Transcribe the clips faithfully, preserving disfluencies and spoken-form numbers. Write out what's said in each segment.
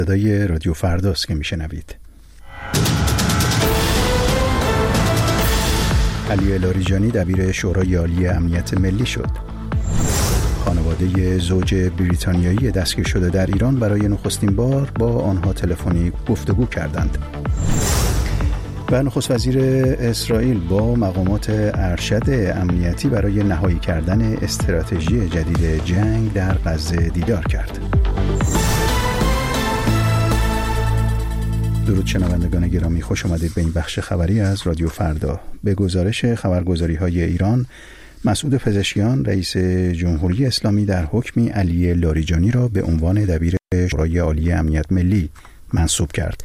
صدای رادیو فرداست که میشنوید. علی لاریجانی دبیر شورای عالی امنیت ملی شد. خانواده زوج بریتانیایی دستگیر شده در ایران برای نخستین بار با آنها تلفنی گفتگو کردند. و نخست وزیر اسرائیل با مقامات ارشد امنیتی برای نهایی کردن استراتژی جدید جنگ در غزه دیدار کرد. درود شنوندگان گرامی، خوش آمدید به این بخش خبری از رادیو فردا. به گزارش خبرگزاری‌های ایران، مسعود پزشکیان رئیس جمهوری اسلامی در حکمی علی لاریجانی را به عنوان دبیر شورای عالی امنیت ملی منصوب کرد.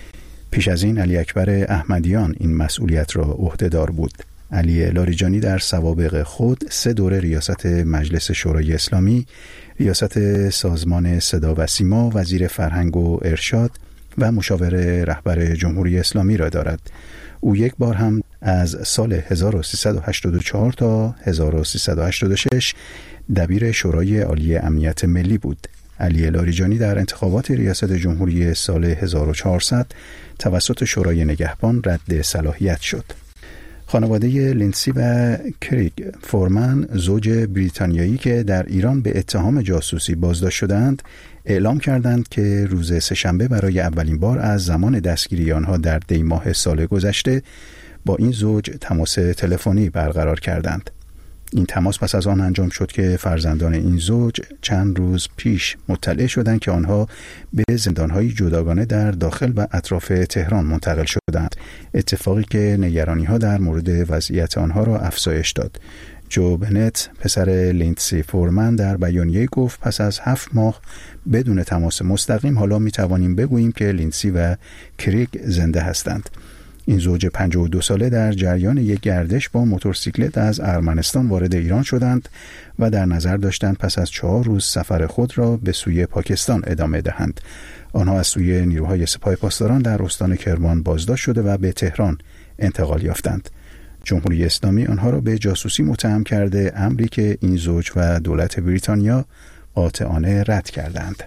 پیش از این علی اکبر احمدیان این مسئولیت را عهده‌دار بود. علی لاریجانی در سوابق خود سه دوره ریاست مجلس شورای اسلامی، ریاست سازمان صدا و سیما، وزیر فرهنگ و ارشاد و مشاور رهبر جمهوری اسلامی را دارد. او یک بار هم از سال هزار و سیصد و هشتاد و چهار تا هزار و سیصد و هشتاد و شش دبیر شورای عالی امنیت ملی بود. علی لاریجانی در انتخابات ریاست جمهوری سال هزار و چهارصد توسط شورای نگهبان رد صلاحیت شد. خانواده لینسی و کریگ فورمن، زوج بریتانیایی که در ایران به اتهام جاسوسی بازداشت شدند، اعلام کردند که روز سه‌شنبه برای اولین بار از زمان دستگیری آنها در دی ماه سال گذشته با این زوج تماس تلفنی برقرار کردند. این تماس پس از آن انجام شد که فرزندان این زوج چند روز پیش مطلع شدند که آنها به زندان‌های جداگانه در داخل و اطراف تهران منتقل شدند، اتفاقی که نگرانی‌ها در مورد وضعیت آنها را افزایش داد. جو بنت، پسر لیندسی فورمن، در بیانیه گفت پس از هفت ماه بدون تماس مستقیم حالا می‌توانیم بگوییم که لیندسی و کریگ زنده هستند. این زوج پنجاه و دو ساله در جریان یک گردش با موتورسیکلت از ارمنستان وارد ایران شدند و در نظر داشتند پس از چهار روز سفر خود را به سوی پاکستان ادامه دهند. آنها از سوی نیروهای سپاه پاسداران در استان کرمان بازداشت شده و به تهران انتقال یافتند. جمهوری اسلامی آنها را به جاسوسی متهم کرده، امری که این زوج و دولت بریتانیا قاطعانه رد کردند.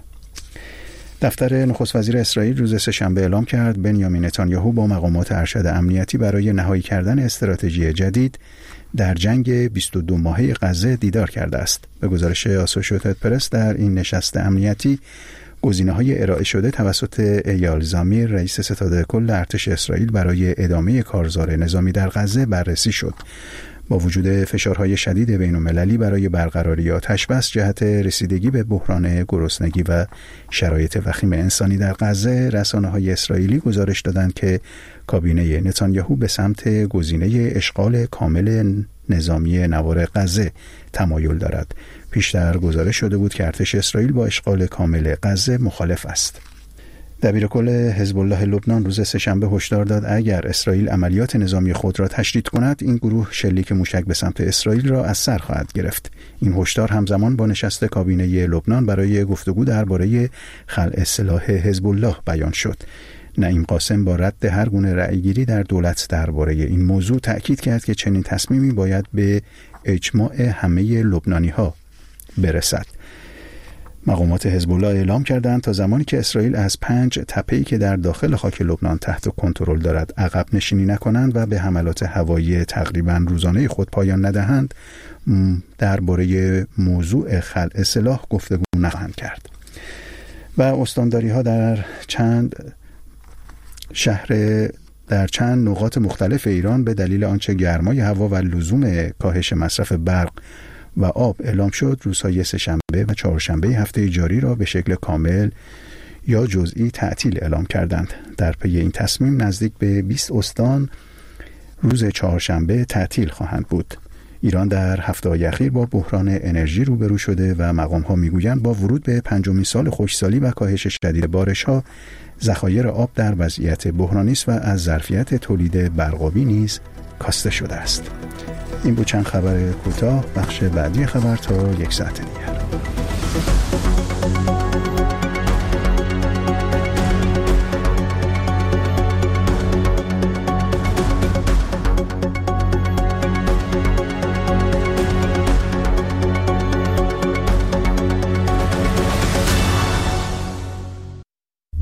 دفتر نخست وزیر اسرائیل روز سه‌شنبه اعلام کرد بنیامین نتانیاهو با مقامات ارشد امنیتی برای نهایی کردن استراتژی جدید در جنگ بیست و دو ماهه غزه دیدار کرده است. به گزارش آسوشییتد پرس، در این نشست امنیتی گزینه‌های ارائه شده توسط ایال زمیر، رئیس ستاد کل ارتش اسرائیل، برای ادامه کارزار نظامی در غزه بررسی شد. با وجود فشارهای شدید بین‌المللی برای برقراری آتش‌بس جهت رسیدگی به بحران گرسنگی و شرایط وخیم انسانی در غزه، رسانه‌های اسرائیلی گزارش دادند که کابینه نتانیاهو به سمت گزینه اشغال کامل نظامی نوار غزه تمایل دارد. پیشتر گزارش شده بود که ارتش اسرائیل با اشغال کامل غزه مخالف است. دبیر کل حزب الله لبنان روز سه‌شنبه هشدار داد اگر اسرائیل عملیات نظامی خود را تشدید کند، این گروه شلیک موشک به سمت اسرائیل را از سر خواهد گرفت. این هشدار همزمان با نشست کابینه لبنان برای گفتگو درباره خلع سلاح حزب الله بیان شد. نعیم قاسم با رد هر گونه رأیگیری در دولت درباره این موضوع تأکید کرد که چنین تصمیمی باید به اجماع همه لبنانی‌ها برسد. مقامات حزب الله اعلام کردند تا زمانی که اسرائیل از پنج تپه‌ای که در داخل خاک لبنان تحت کنترل دارد عقب نشینی نکنند و به حملات هوایی تقریباً روزانه خود پایان ندهند، درباره موضوع خلع سلاح گفتگو نخواهند کرد. و استانداری‌ها در چند شهر در چند نقاط مختلف ایران به دلیل آنچه گرمای هوا و لزوم کاهش مصرف برق و آب اعلام شد، روزهای سه‌شنبه و چهارشنبه هفته جاری را به شکل کامل یا جزئی تعطیل اعلام کردند. در پی این تصمیم نزدیک به بیست استان روز چهارشنبه تعطیل خواهند بود. ایران در هفته‌های اخیر با بحران انرژی روبرو شده و مقام‌ها می‌گویند با ورود به پنجمین سال خشکسالی و کاهش شدید بارش‌ها، ذخایر آب در وضعیت بحرانی است و از ظرفیت تولید برق‌آبی نیز کاسته شده است. این بود چند خبر کوتاه. بخش بعدی خبر تا یک ساعت دیگر.